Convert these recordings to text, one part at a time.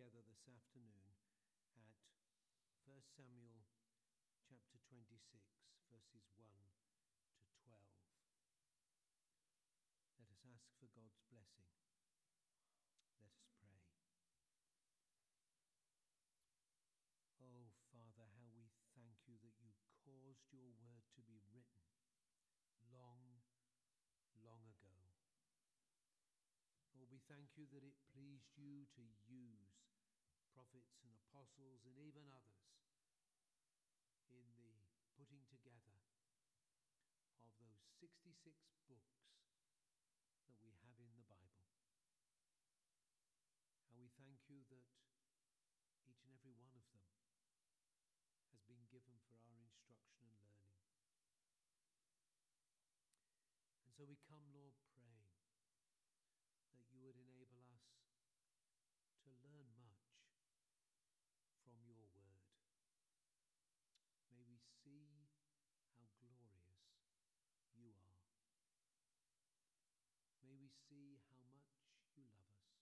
together this afternoon at 1 Samuel chapter 26, verses 1 to 12. Let us ask for God's blessing. Let us pray. Oh, Father, how we thank you that you caused your word to be written long, long ago. Lord, we thank you that it pleased you to use prophets and apostles and even others in the putting together of those 66 books that we have in the Bible. And we thank you that each and every one of them has been given for our instruction and learning. And so we come, Lord, praying that you would enable us to learn much from your word. May we see how glorious you are. May we see how much you love us.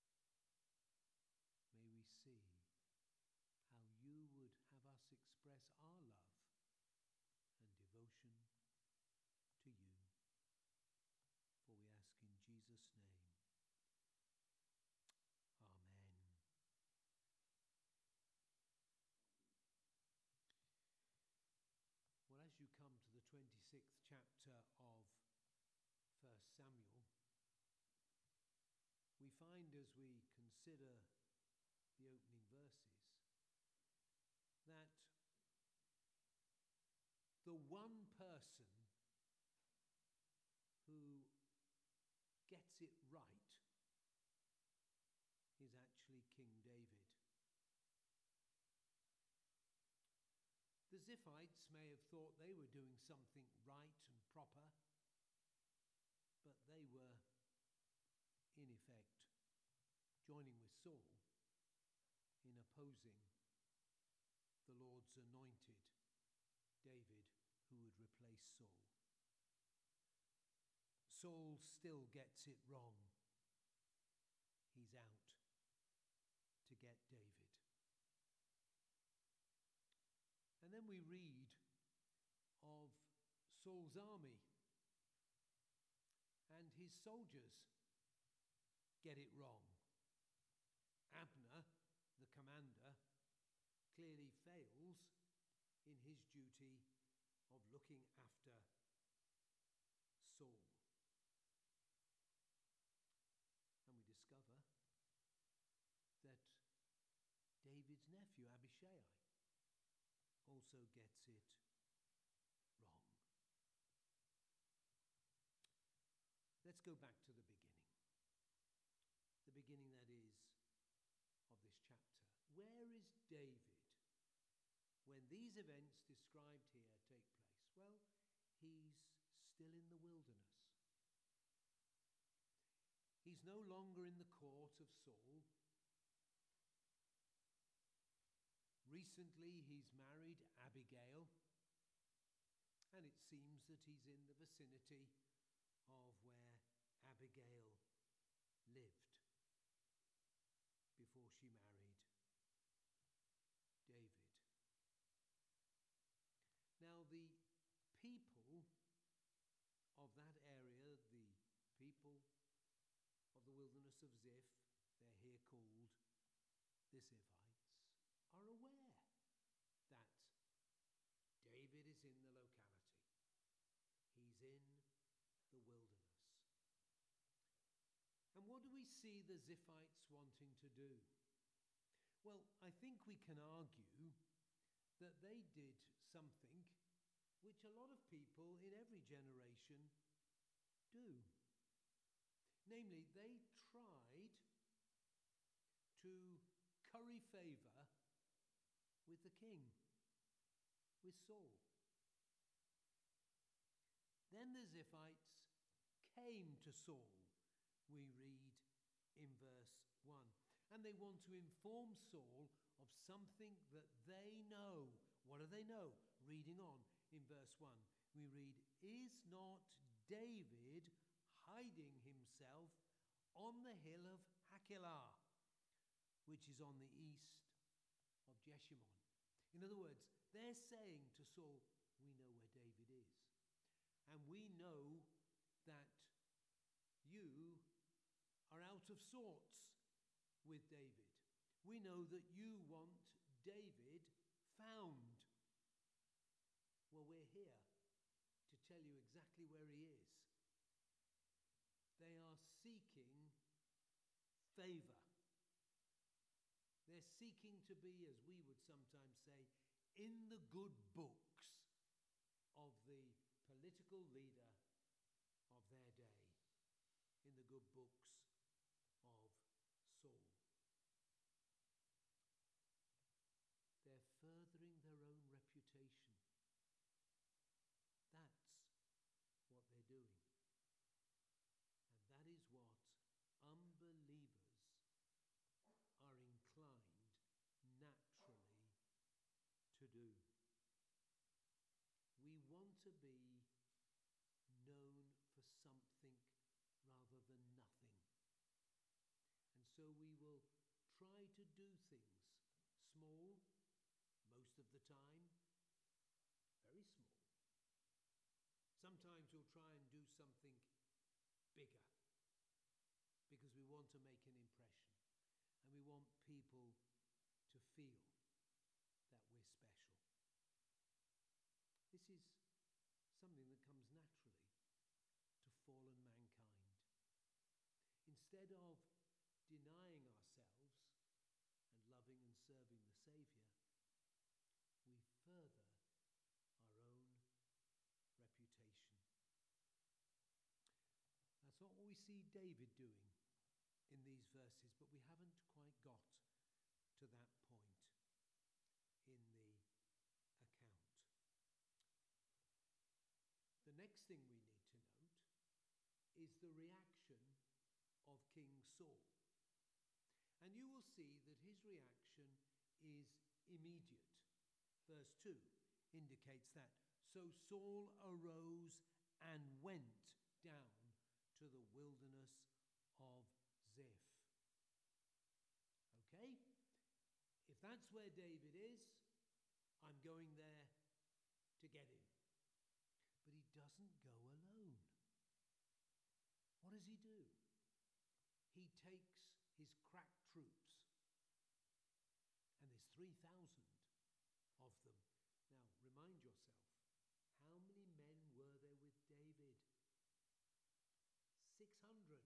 May we see how you would have us express our love and devotion to you. For we ask in Jesus' name. Amen. Well, as you come to the 26th chapter of 1 Samuel, we find as we consider the opening verses that the one person who gets it right is actually King David. The Ziphites may have thought they were doing something right and proper, but they were, in effect, joining with Saul in opposing the Lord's anointed, David, who would replace Saul. Saul still gets it wrong. He's out to get David. And then we read of Saul's army, and his soldiers get it wrong. Abner, the commander, clearly fails in his duty of looking after Saul. And we discover that David's nephew, Abishai, also gets it wrong. Let's go back to the beginning. The beginning, that is, of this chapter. Where is David when these events described here take place? Well, he's still in the wilderness. He's no longer in the court of Saul. Recently, he's married Abigail, and it seems that he's in the vicinity of where Abigail lived before she married David. Now, the people of that area, the people of the wilderness of Ziph, they're here called the Ziphites, are aware that David is in the locality. He's in the wilderness. And what do we see the Ziphites wanting to do? Well, I think we can argue that they did something which a lot of people in every generation do. Namely, they tried to curry favor with the king, with Saul. Then the Ziphites came to Saul, we read in verse 1. And they want to inform Saul of something that they know. What do they know? Reading on in verse 1, we read, "Is not David hiding himself on the hill of Hachilah?" which is on the east of Jeshimon. In other words, they're saying to Saul, we know where David is. And we know that you are out of sorts with David. We know that you want David found. Well, we're here to tell you exactly where he is. They are seeking favor. They're seeking to be, as we would sometimes say, in the good books of the political leader of their day, in the good books of Saul. They're furthering their own reputation. That's what they're doing. And that is what unbelievers are inclined naturally to do. We want to be known for something rather than nothing. And so we will try to do things small, most of the time, very small. Sometimes we'll try and do something bigger because we want to make an impression and we want people to feel that we're special. This is something that comes naturally to fallen mankind. Instead of denying ourselves and loving and serving the Saviour, we further our own reputation. That's not what we see David doing in these verses, but we haven't quite got to that point in the account. The next thing we need to note is the reaction of King Saul. And you will see that his reaction is immediate. Verse 2 indicates that. So Saul arose and went down to the wilderness of Ziph. Okay? If that's where David is, I'm going there to get him. But he doesn't go alone. What does he do? He takes his crack troops, and there's 3,000 of them. Now, remind yourself, how many men were there with David? 600.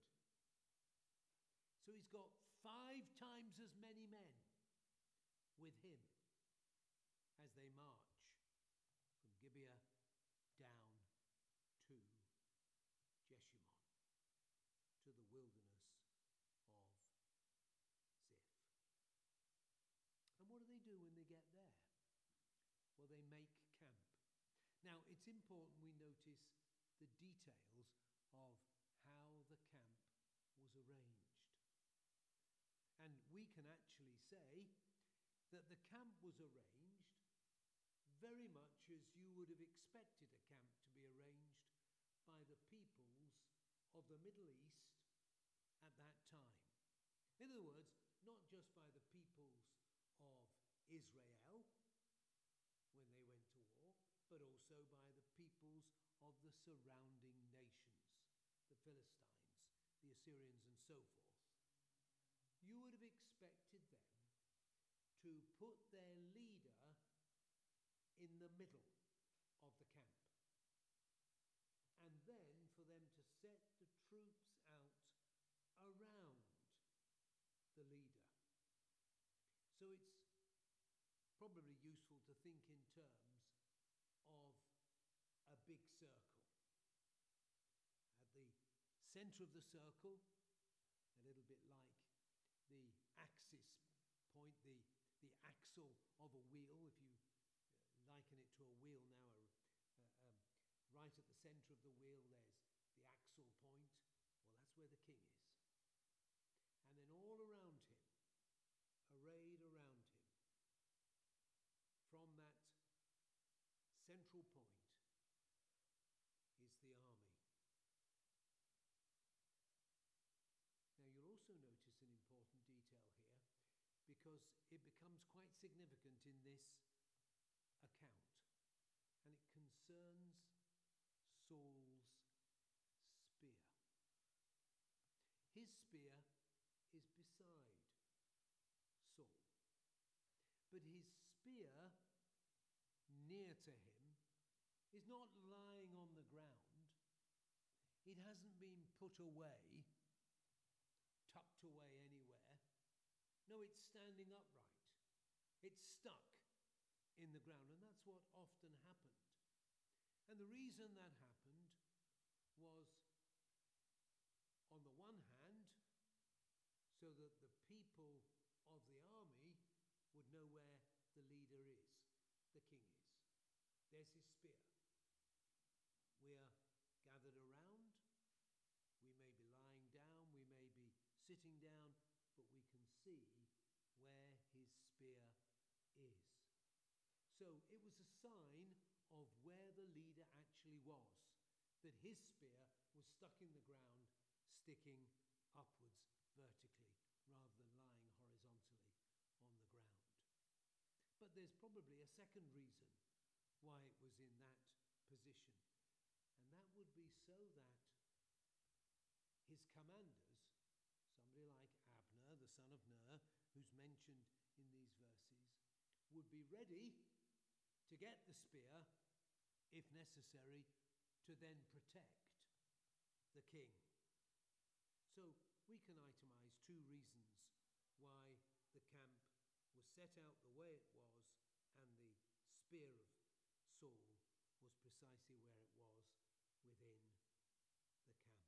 So he's got 5 times as many men with him as they march from Gibeah down to Jeshimon, to the wilderness of Ziph. And what do they do when they get there? Well, they make camp. Now, it's important we notice the details of how the camp was arranged. And we can actually say that the camp was arranged very much as you would have expected a camp to be arranged by the peoples of the Middle East at that time. In other words, not just by the peoples of Israel when they went to war, but also by the peoples of the surrounding nations, the Philistines, the Assyrians, and so forth. You would have expected them to put their leader in the middle of the camp, and then for them to set the troops out around the leader. So it's probably useful to think in terms of a big circle. At the center of the circle, a little bit like the axis point, the axle of a wheel, if you liken it to a wheel now, right at the center of the wheel there's the axle point. Well, that's where the king is. And then all around him, arrayed around him, from that central point is the army. Now you'll also notice an important detail here, it becomes quite significant in this account. And it concerns Saul's spear. His spear is beside Saul. But his spear near to him is not lying on the ground. It hasn't been put away, tucked away anywhere. No, it's standing upright. It's stuck in the ground, and that's what often happened. And the reason that happened was, on the one hand, so that the people of the army would know where the leader is, the king is. There's his spear. We're gathered around. We may be lying down, we may be sitting down, but we can see where his spear is. So it was a sign of where the leader actually was, that his spear was stuck in the ground, sticking upwards vertically, rather than lying horizontally on the ground. But there's probably a second reason why it was in that position, and that would be so that his commanders, somebody like Abner, the son of Ner, who's mentioned in these verses, would be ready to get the spear, if necessary, to then protect the king. So we can itemize two reasons why the camp was set out the way it was, and the spear of Saul was precisely where it was within the camp.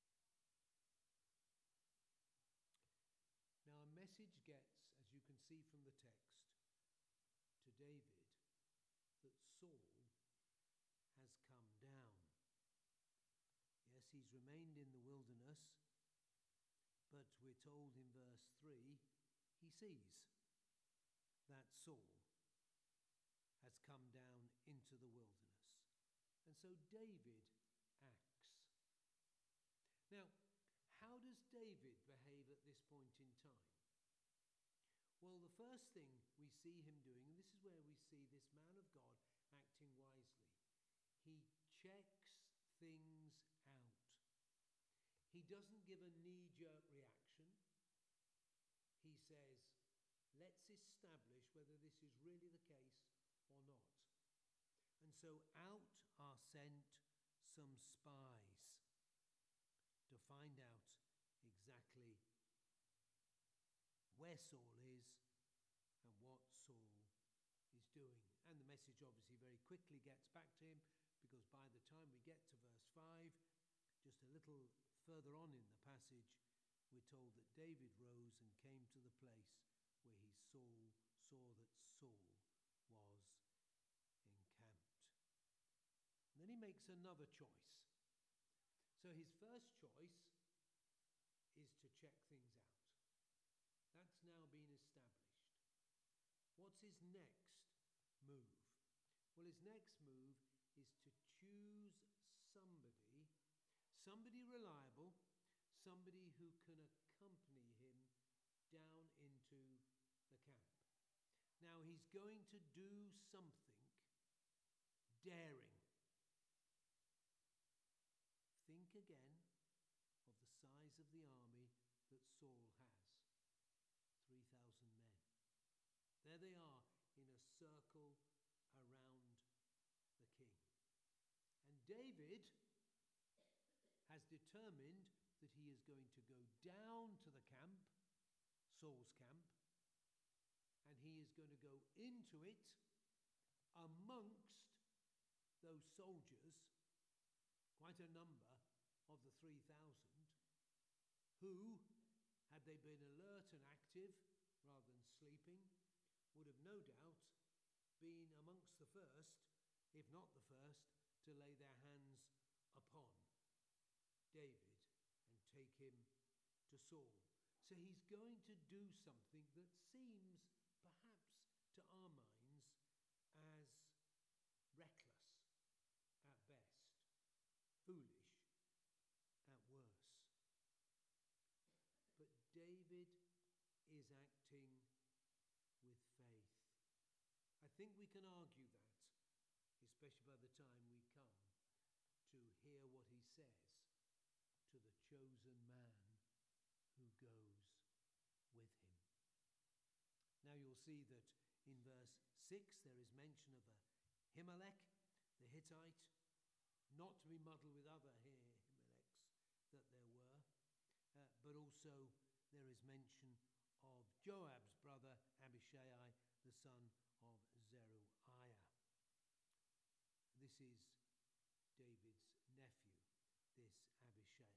Now, a message gets, as you can see from the text, to David that Saul has come down. Yes, he's remained in the wilderness, but we're told in verse 3, he sees that Saul has come down into the wilderness. And so David acts. Now, how does David behave at this point in time? Well, the first thing we see him doing, and this is where we see this man of God acting wisely, he checks things out. He doesn't give a knee-jerk reaction. He says, let's establish whether this is really the case or not. And so out are sent some spies to find out exactly where Saul is and what Saul is doing. And the message obviously very quickly gets back to him, because by the time we get to verse 5, just a little further on in the passage, we're told that David rose and came to the place where he saw that Saul was encamped. And then he makes another choice. So his first choice is to check things out. That's now been established. What's his next move? Well, his next move is to choose somebody reliable, somebody who can accompany him down into the camp. Now, he's going to do something daring. Think again of the size of the army that Saul has. 3,000 men. There they are in a circle around the king. And David has determined that he is going to go down to the camp, Saul's camp, and he is going to go into it amongst those soldiers, quite a number of the 3,000, who, had they been alert and active rather than sleeping, would have no doubt been amongst the first, if not the first, to lay their hands upon David and take him to Saul. So he's going to do something that seems, perhaps to our minds, as reckless at best, foolish at worst. But David is acting can argue that, especially by the time we come to hear what he says to the chosen man who goes with him. Now you'll see that in verse 6 there is mention of Ahimelech, the Hittite, not to be muddled with other Ahimelechs that there were, but also there is mention of Joab's brother Abishai, the son of Zeruiah. This is David's nephew, this Abishai.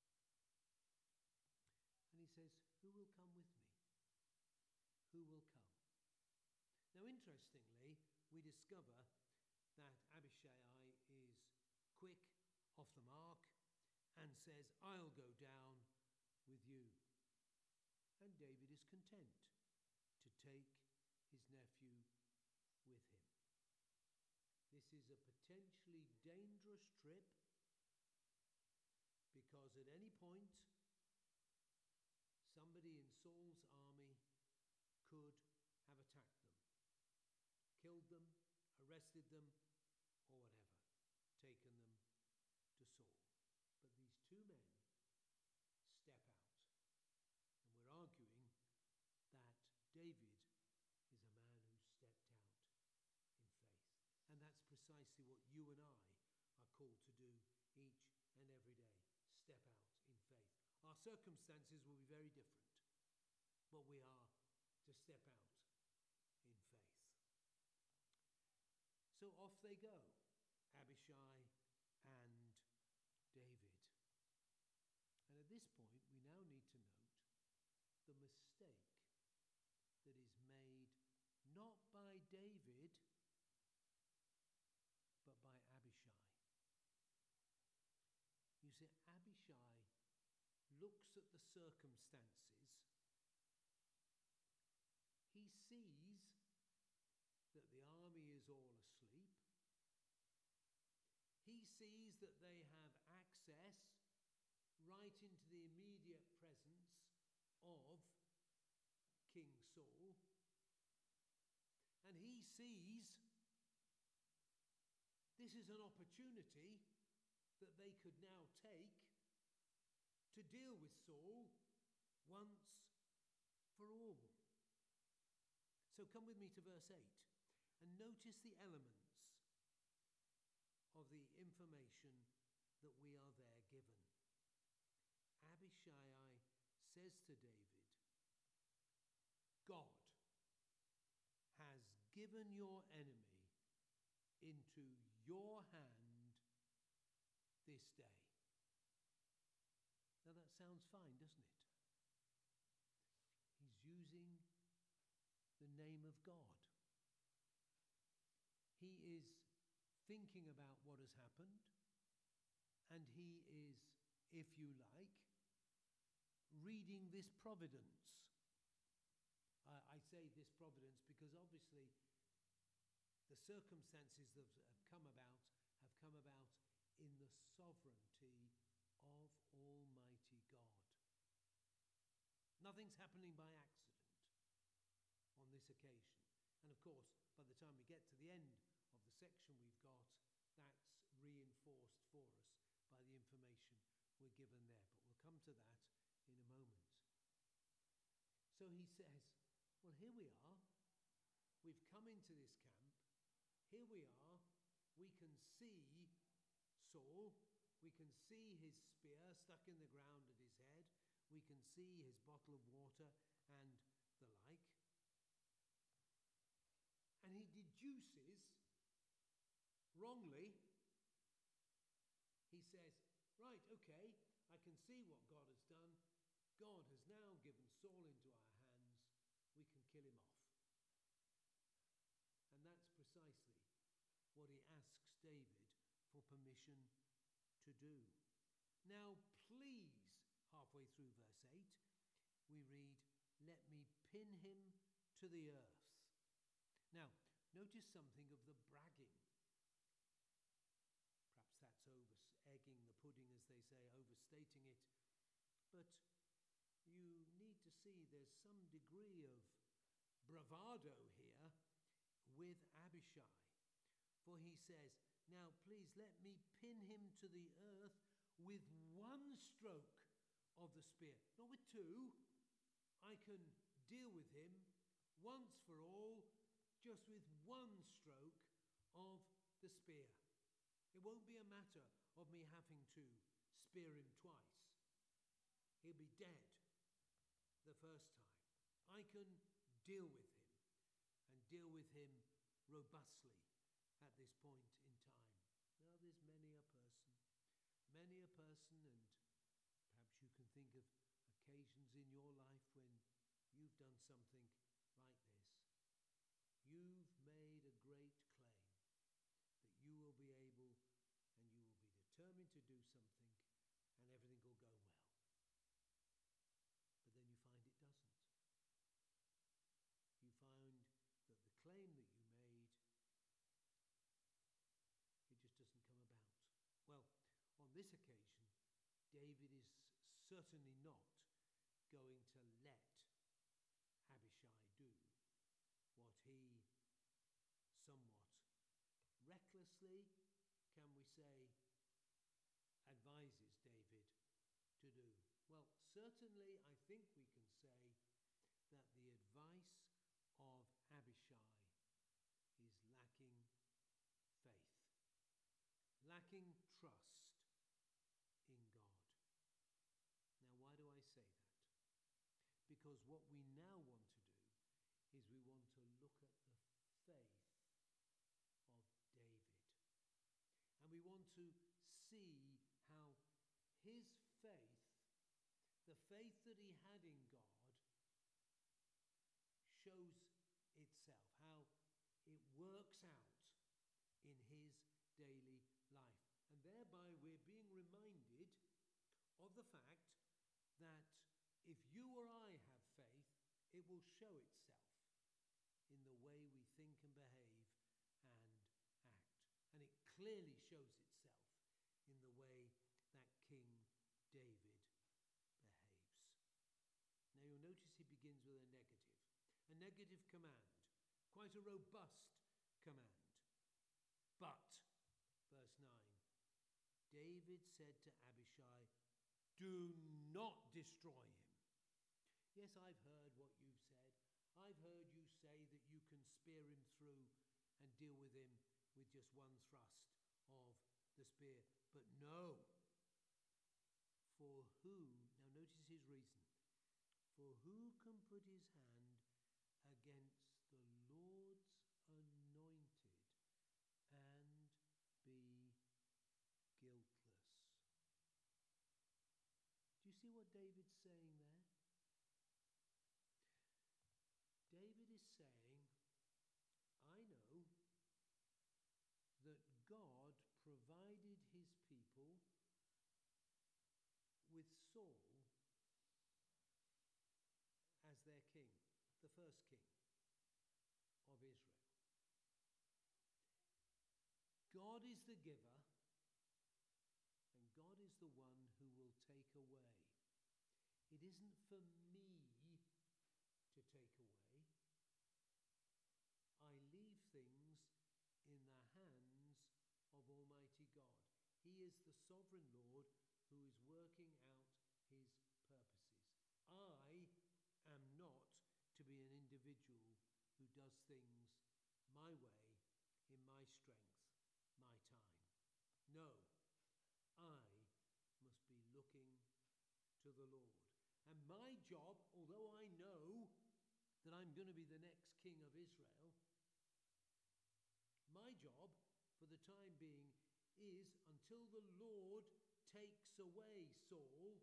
And he says, who will come with me? Who will come? Now, interestingly, we discover that Abishai is quick, off the mark, and says, I'll go down with you. And David is content to take his nephew with him. This is a potentially dangerous trip because at any point, somebody in Saul's army could have attacked them, killed them, arrested them, or whatever, taken them to Saul. But these two men step out. And we're arguing that David is a man who stepped out in faith. And that's precisely what you and I are called to do each and every day. Step out in faith. Our circumstances will be very different, but we are to step out in faith. So off they go, Abishai and David. And at this point, we now need to note the mistake that is made not by David, but by Abishai. You see, Abishai looks at the circumstances. He sees that the army is all asleep. He sees that they have access right into the immediate presence of King Saul. And he sees this is an opportunity that they could now take to deal with Saul once for all. So come with me to verse 8 and notice the elements of the information that we are there given. Abishai says to David, God has given your enemy into your hand this day. Now that sounds fine, doesn't it? He's using the name of God. He is thinking about what has happened, and he is, if you like, reading this providence. I say this providence because obviously the circumstances that have come about in the sovereignty of Almighty God. Nothing's happening by accident on this occasion. And of course, by the time we get to the end of the section we've got, that's reinforced for us by the information we're given there. But we'll come to that in a moment. So he says, well, here we are. We've come into this camp. Here we are. We can see Saul. We can see his spear stuck in the ground at his head. We can see his bottle of water and the like. And he deduces, wrongly, he says, right, okay, I can see what God has done. God has now given Saul into our hands. We can kill him off. And that's precisely what he asks David for permission to do. Now, please, halfway through verse 8, we read, let me pin him to the earth. Now, notice something of the bragging. Perhaps that's over-egging the pudding, as they say, overstating it. But you need to see there's some degree of bravado here with Abishai. For he says, "Now please let me pin him to the earth with one stroke of the spear." Not with two. I can deal with him once for all, just with one stroke of the spear. It won't be a matter of me having to spear him twice. He'll be dead the first time. I can deal with him, and deal with him robustly at this point in time. Now there's many a person, and perhaps you can think of occasions in your life when you've done something like this. You've made a great claim that you will be able and you will be determined to do something and everything will go well. But then you find it doesn't. You find that the claim that you made, it just doesn't come about. Well, on this occasion, David is certainly not going to let Abishai do what he somewhat recklessly, can we say, advises David to do. Well, certainly I think we can say that the advice of Abishai is lacking faith, lacking trust in God. Now, why do I say that? Because what we now want to do is we want to look at the faith of David. And we want to see how his faith, the faith that he had in God, shows itself, how it works out in his daily life. And thereby we're being reminded of the fact that if you or I have faith, it will show itself in the way we think and behave and act. And it clearly shows itself in the way that King David behaves. Now you'll notice he begins with a negative command, quite a robust command. But, verse 9, David said to Abishai, "Do not destroy him." Yes, I've heard what you've said. I've heard you say that you can spear him through and deal with him with just one thrust of the spear. But no. For who, now notice his reason, for who can put his hand against the Lord's anointed and be guiltless? Do you see what David's saying there? David is saying, I know that God provided his people with Saul as their king, the first king of Israel. God is the giver, and God is the one who will take away. It isn't for me to take away. I leave things in the hands of Almighty God. He is the sovereign Lord who is working out his purposes. I am not to be an individual who does things my way, in my strength, my time. No, I must be looking to the Lord. And my job, although I know that I'm going to be the next king of Israel, my job for the time being is, until the Lord takes away Saul,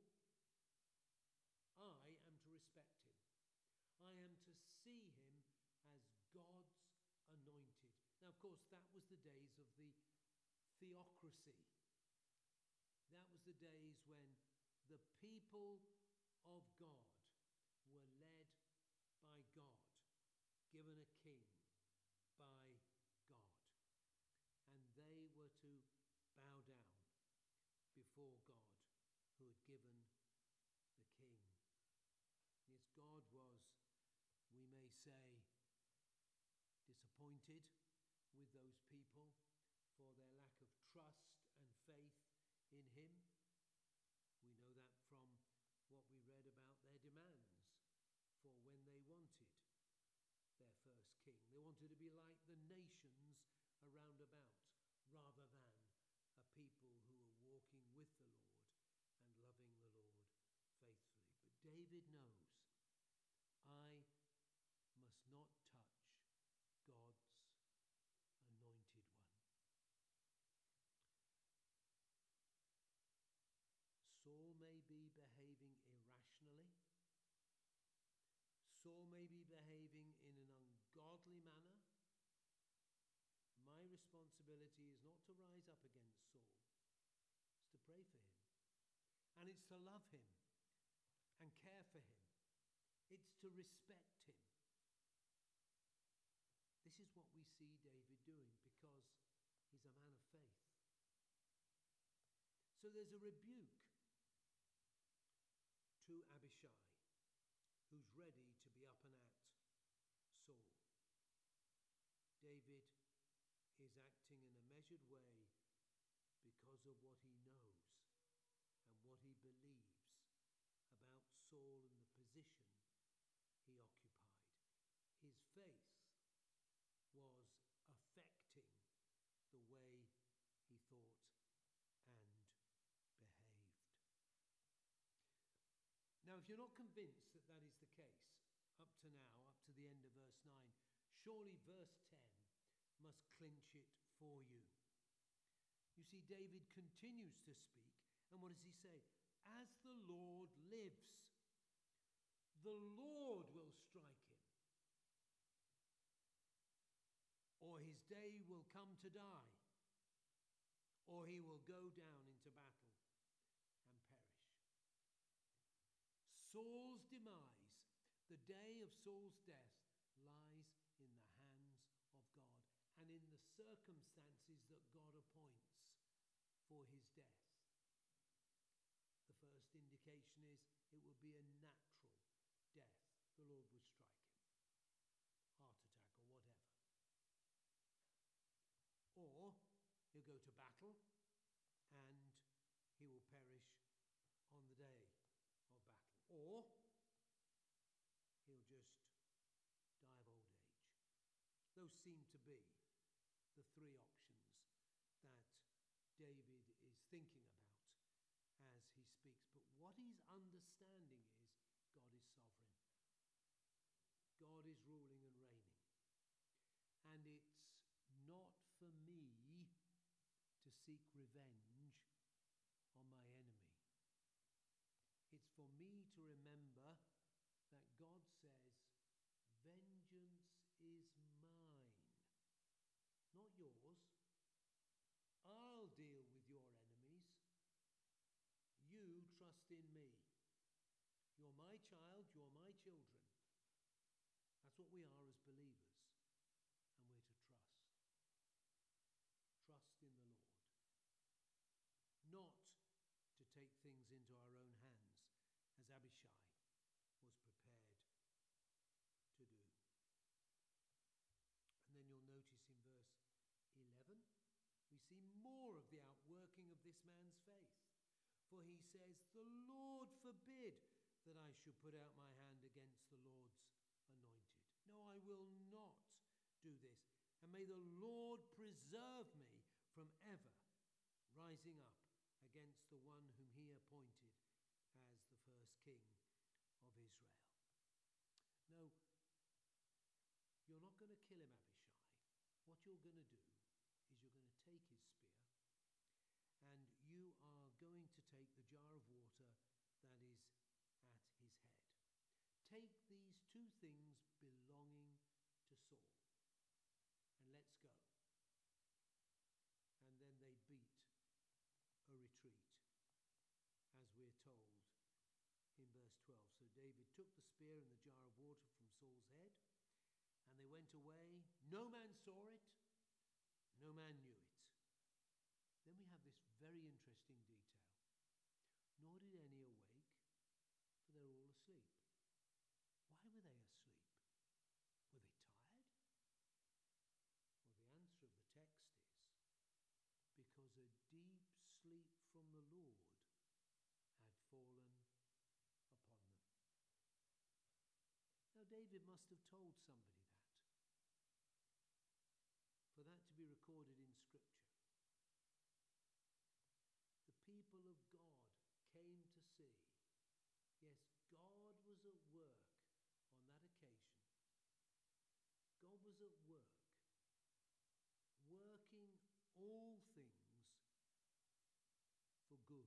I am to respect him. I am to see him as God's anointed. Now, of course, that was the days of the theocracy. That was the days when the people of God were led by God, given a king by God. And they were to bow down before God who had given the king. Yes, God was, we may say, disappointed disappointed with those people for their lack of trust and faith in him. We know that from what we read about their demands for when they wanted their first king. They wanted to be like the nations around about, rather than a people who were walking with the Lord and loving the Lord faithfully. But David knows, I must not touch God's anointed one. Saul may be behaving irrationally. Saul may be behaving in an ungodly manner. My responsibility is not to rise up against Saul. It's to pray for him. And it's to love him and care for him. It's to respect him. This is what we see David doing because he's a man of faith. So there's a rebuke to Abishai, who's ready to be up and at Saul. David is acting in a measured way because of what he knows and what he believes about Saul and the position he occupied. His faith was affecting the way he thought and behaved. Now, if you're not convinced that that is the case up to now, up to the end of verse 9, surely verse 10 must clinch it for you. You see, David continues to speak, and what does he say? As the Lord lives, the Lord will strike him, or his day will come to die, or he will go down into battle and perish. Saul's demise, the day of Saul's death, lies in the hands of God and in the circumstances that God appoints for his death. The first indication is it will be a natural death. The Lord would strike him, heart attack or whatever. Or he'll go to battle and he will perish on the day of battle. Or he'll just die of old age. Those seem to be the three options that David is thinking about as he speaks. But what he's understanding is God is sovereign. God is ruling and reigning. And it's not for me to seek revenge on my enemy. It's for me to remember that God says, vengeance is mine, not yours. I'll deal with your enemies. You trust in me. You're my child, you're my children. That's what we are as believers, and we're to trust. Trust in the Lord. Not to take things into our own hands, as Abishai was prepared to do. And then you'll notice in verse 11, we see more of the outworking of this man's faith. For he says, the Lord forbid that I should put out my hand against the Lord's anointed. No, I will not do this. And may the Lord preserve me from ever rising up against the one whom he appointed as the first king of Israel. No, you're not going to kill him, Abishai. What you're going to do is you're going to take his spear and you are going to take the jar of water that is at his head. Take these two things belonging to Saul and let's go. And then they beat a retreat, as we're told in verse 12. So David took the spear and the jar of water from Saul's head, and they went away. No man saw it, no man knew it. Then we have this very interesting detail. Nor did any awake, for they're all asleep. Why were they asleep? Were they tired? David must have told somebody that, for that to be recorded in Scripture. The people of God came to see. Yes, God was at work on that occasion. God was at work, working all things for good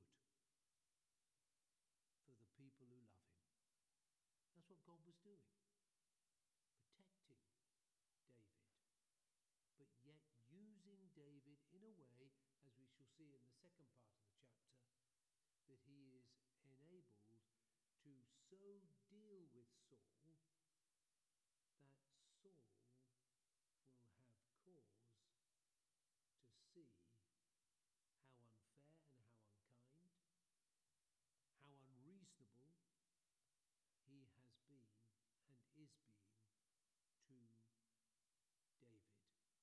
for the people who love him. That's what God was doing, protecting David, but yet using David in a way, as we shall see in the second part of the chapter, that he is enabled to so deal with Saul that Saul will have cause to see how unfair and how unkind, how unreasonable he has been and is being to David,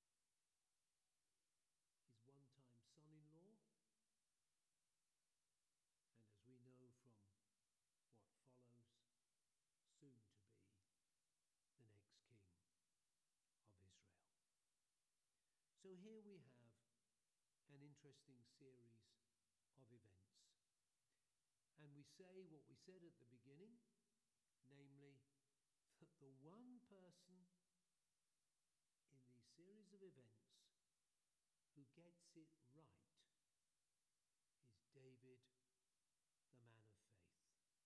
his one-time son-in-law, and as we know from what follows, soon to be the next king of Israel. So here we have an interesting series of events. And we say what we said at the beginning, namely that the one person in these series of events who gets it right is David, the man of faith.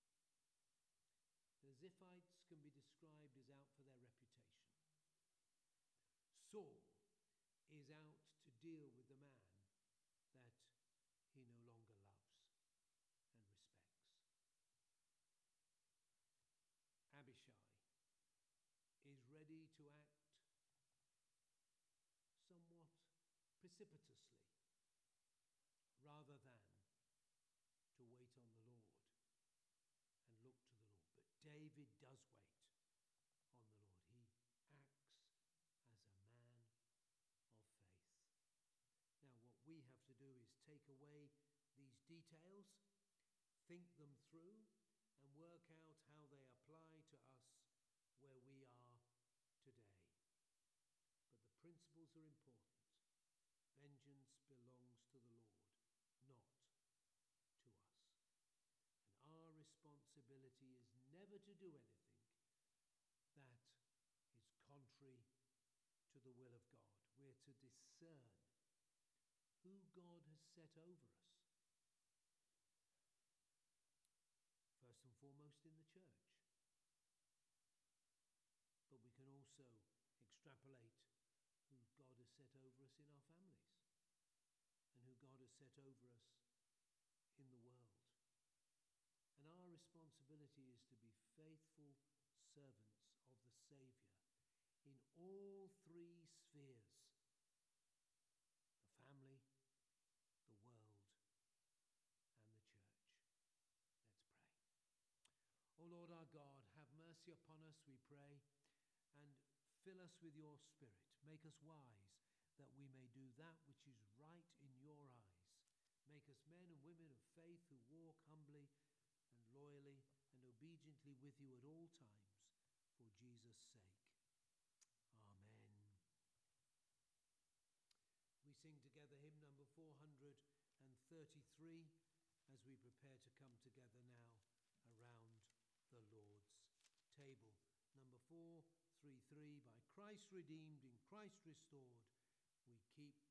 The Ziphites can be described as out for their reputation. Saul is out to deal with the man that he no longer loves and respects. Abishai is ready to act somewhat precipitously rather than to wait on the Lord and look to the Lord. But David does wait on the Lord. He acts as a man of faith. Now, what we have to do is take away these details, think them through, and work out how they apply to us where we are today. But the principles are important. Vengeance belongs to the Lord, not to us. And our responsibility is never to do anything that is contrary to the will of God. We're to discern who God has set over us. First and foremost in the church. But we can also extrapolate who God has set over us in our families and who God has set over us in the world. And our responsibility is to be faithful servants of the Saviour in all three spheres: the family, the world, and the church. Let's pray. O Lord our God, have mercy upon us, we pray, and fill us with your Spirit. Make us wise that we may do that which is right in your eyes. Make us men and women of faith who walk humbly and loyally and obediently with you at all times, for Jesus' sake. Amen. We sing together hymn number 433 as we prepare to come together now around the Lord's table. Number 433, by Christ redeemed, in Christ restored, we keep